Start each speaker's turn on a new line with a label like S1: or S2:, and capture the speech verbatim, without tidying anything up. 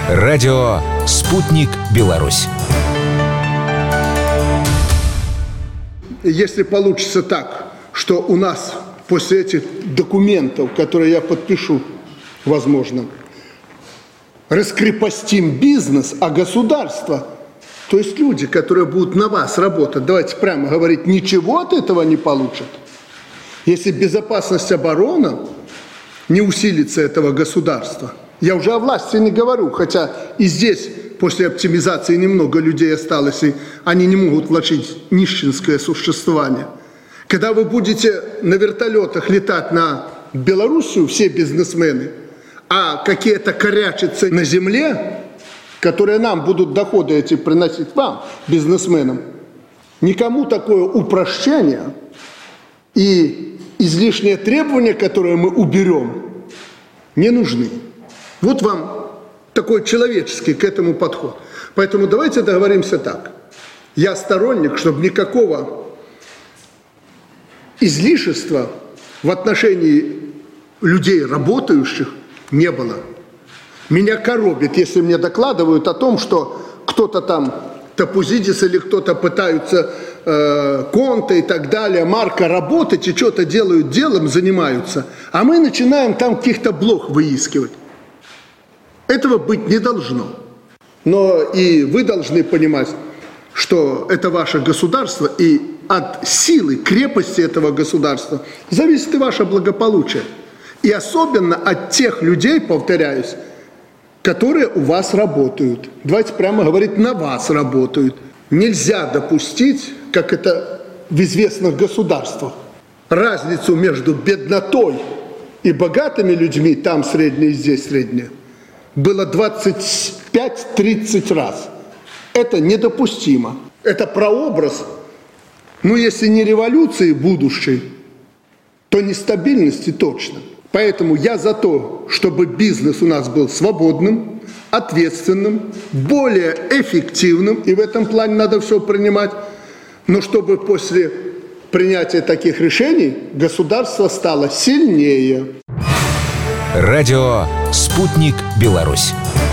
S1: Радио «Спутник Беларусь».
S2: Если получится так, что у нас после этих документов, которые я подпишу, возможно, раскрепостим бизнес, а государство, то есть люди, которые будут на вас работать, давайте прямо говорить, ничего от этого не получат. Если безопасность обороны не усилится этого государства, я уже о власти не говорю, хотя и здесь после оптимизации немного людей осталось, и они не могут вложить нищенское существование. Когда вы будете на вертолетах летать на Белоруссию, все бизнесмены, а какие-то корячатся на земле, которые нам будут доходы эти приносить вам, бизнесменам, никому такое упрощение и излишние требования, которые мы уберем, не нужны. Вот вам такой человеческий к этому подход. Поэтому давайте договоримся так. Я сторонник, чтобы никакого излишества в отношении людей, работающих, не было. Меня коробит, если мне докладывают о том, что кто-то там, Топузидис или кто-то пытаются, э, Конта и так далее, Марка работать и что-то делают делом, занимаются, а мы начинаем там каких-то блох выискивать. Этого быть не должно. Но и вы должны понимать, что это ваше государство, и от силы, крепости этого государства зависит и ваше благополучие. И особенно от тех людей, повторяюсь, которые у вас работают. Давайте прямо говорить, на вас работают. Нельзя допустить, как это в известных государствах, разницу между беднотой и богатыми людьми, там среднее, здесь среднее, было двадцать пять тридцать раз. Это недопустимо. Это прообраз, ну если не революции будущей, то нестабильности точно. Поэтому я за то, чтобы бизнес у нас был свободным, ответственным, более эффективным, и в этом плане надо все принимать, но чтобы после принятия таких решений государство стало сильнее.
S1: Радио «Спутник Беларусь».